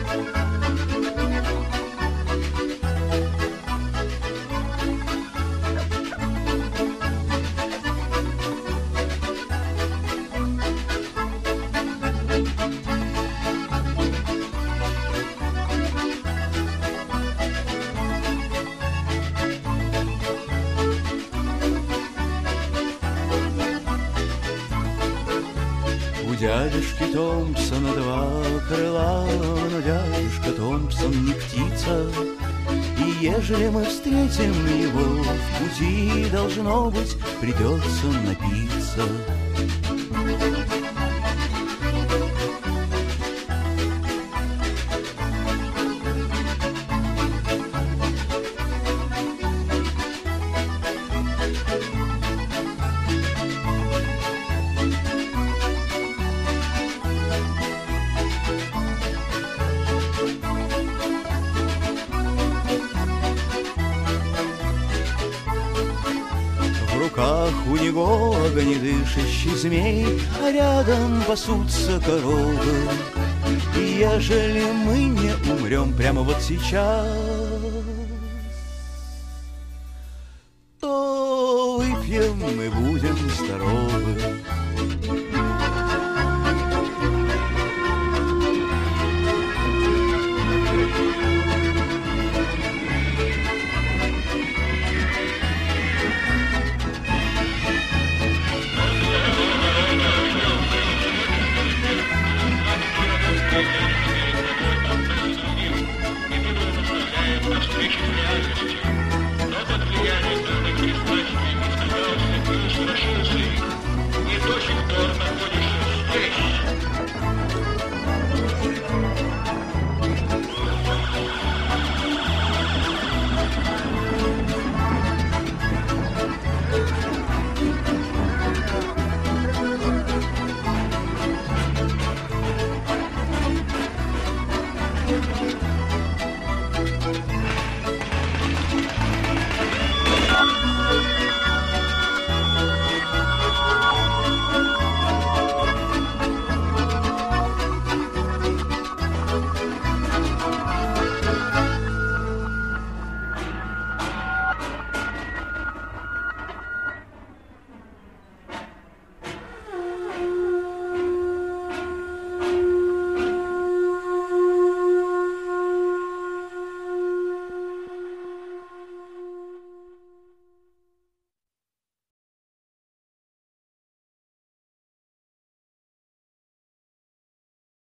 У дядюшки Томпсона два крыла, но дядюшка Томпсон не птица, и ежели мы встретим его в пути, должно быть, придется напиться. В руках у него огнедышащий змей, а рядом пасутся коровы. И ежели мы не умрем прямо вот сейчас,